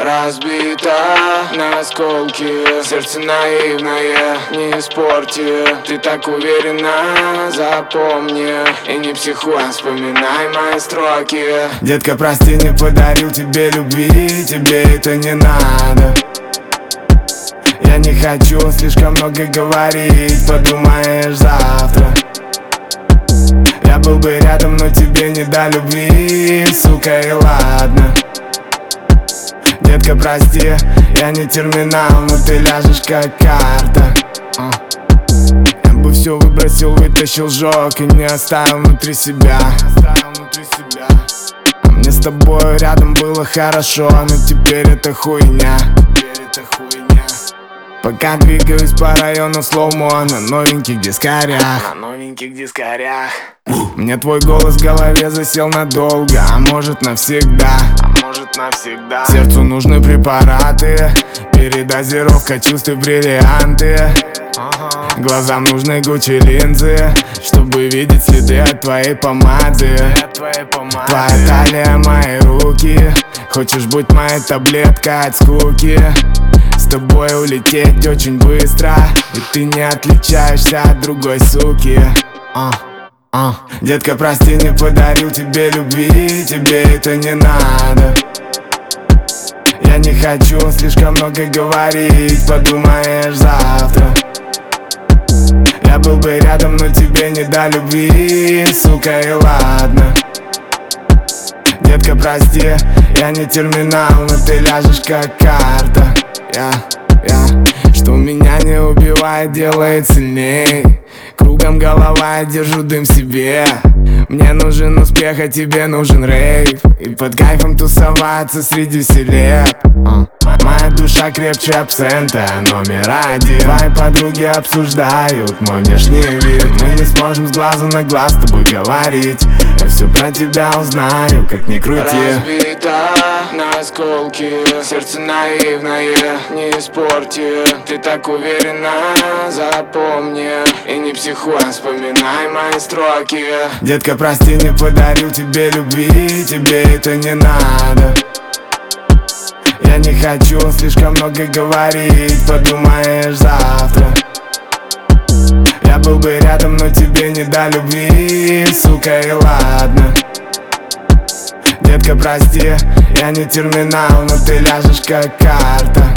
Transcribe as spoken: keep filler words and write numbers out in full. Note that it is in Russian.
разбито на осколки, сердце наивное, не испорти. Ты так уверена, запомни, и не психуй, а вспоминай мои строки. Детка, прости, не подарил тебе любви, тебе это не надо. Я не хочу слишком много говорить, подумаешь завтра. Я был бы рядом, но тебе не до любви, сука, и ладно. Детка, прости, я не терминал, но ты ляжешь как карта. uh. Я бы все выбросил, вытащил, сжег и не оставил внутри себя. А мне с тобой рядом было хорошо, но теперь это хуйня. Пока двигаюсь по району слоумо на новеньких дискарях. На новеньких дискарях. Мне твой голос в голове засел надолго, а может навсегда. А может навсегда. Сердцу нужны препараты, передозировка чувств и бриллианты. Ага. Глазам нужны Гуччи линзы, чтобы видеть следы от твоей помады. Твоей помады. Твоя талия, мои руки. Хочешь быть моей таблеткой от скуки? С тобой улететь очень быстро, и ты не отличаешься от другой суки. uh, uh. Детка, прости, не подарил тебе любви, тебе это не надо. Я не хочу слишком много говорить, подумаешь завтра. Я был бы рядом, но тебе не до любви, сука, и ладно. Детка, прости, я не терминал, но ты ляжешь как карта. Я, я, что меня не убивает, делает сильней. Кругом голова, я держу дым в себе. Мне нужен успех, а тебе нужен рейв. И под кайфом тусоваться среди селеб. uh. Моя душа крепче абсента номер один. Твои подруги обсуждают мой внешний вид. Мы не сможем с глазу на глаз с тобой говорить. Я все про тебя узнаю, как ни крути. Разбито на осколки, сердце наивное, не испорти. Ты так уверена, запомни, и не психуй, а вспоминай мои строки. Детка, прости, не подарил тебе любви, тебе это не надо. Я не хочу слишком много говорить, подумаешь завтра. Я был бы рядом, но тебе не до любви, сука, и ладно. Детка, прости, я не терминал, но ты ляжешь как карта.